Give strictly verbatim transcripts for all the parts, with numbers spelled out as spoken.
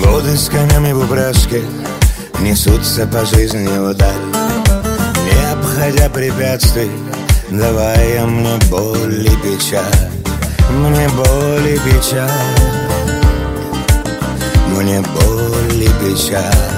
Годы с конями в упряжке несутся по жизни вдаль, не обходя препятствий, давая мне боль и печаль. Мне боль и печаль, мне боль и печаль.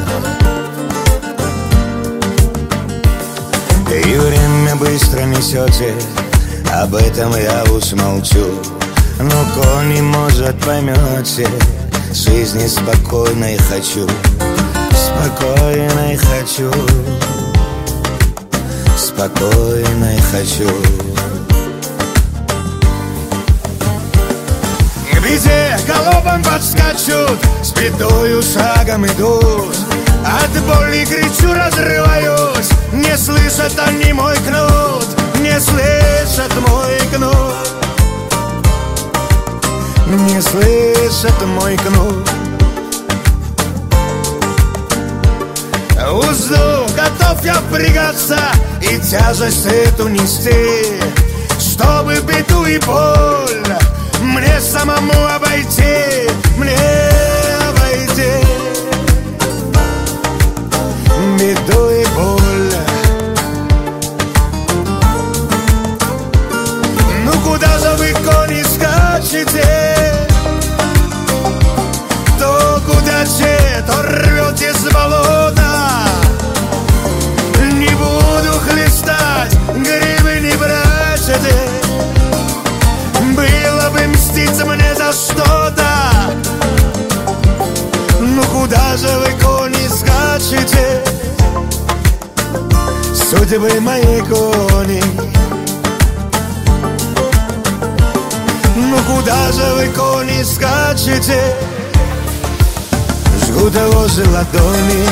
И время быстро несете, об этом я уж молчу. Но кони, может, поймете, жизни спокойной хочу, спокойной хочу, спокойной хочу. Где галопом подскачут, с пятою шагом идут, от боли кричу, разрываюсь, не слышат они мой кнут, не слышат мой кнут, не слышат мой кнут. Узду готов я впрягаться и тяжесть эту нести, чтобы беду и боль мне самому обойти, мне обойти беду и боль. Ну куда же вы, кони, скачете? То куда че, то рвете с болота. Не буду хлестать, грибы не бросите. Было бы мститься мне за что-то. Ну куда же вы, кони, скачете? Судьбы мои кони. Ну куда же вы, кони, скачете? Жгут возле ладони.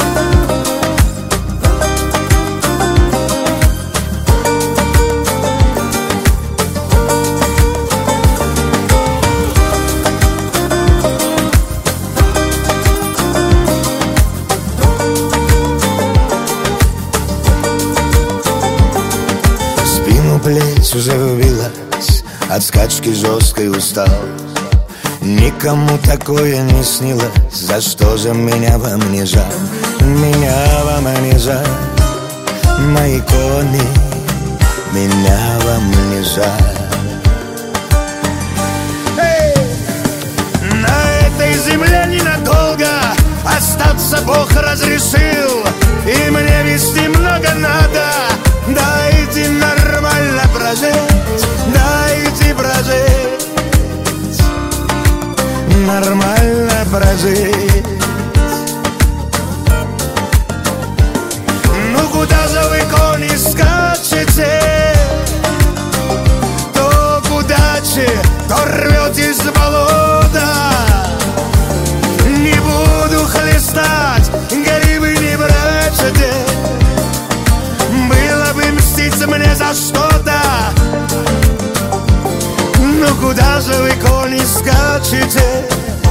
Плечь уже выбилась, от скачки жесткой устал. Никому такое не снилось, за что же меня вам не жаль? Меня вам не жаль, мои кони, меня вам не жаль. Эй! На этой земле ненадолго остаться Бог разрешил, и мне вести много надо. Дайте нормально прожить, дайте прожить, нормально прожить. Ну куда же вы, кони, скачете? То куда че, то рвете с болота. Не буду хлестать, грибы не бросите. Было бы мститься мне за что-то. Ну куда же вы, кони, скачете?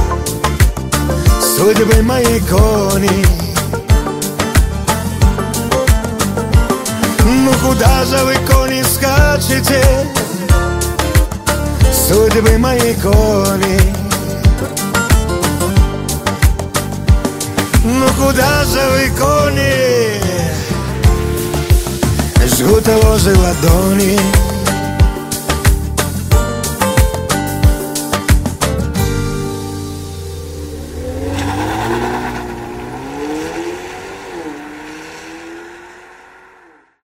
Судьбы мои кони. Ну куда же вы, кони, скачете? Судьбы мои кони. Ну куда же вы, кони? Жгут возле ладони.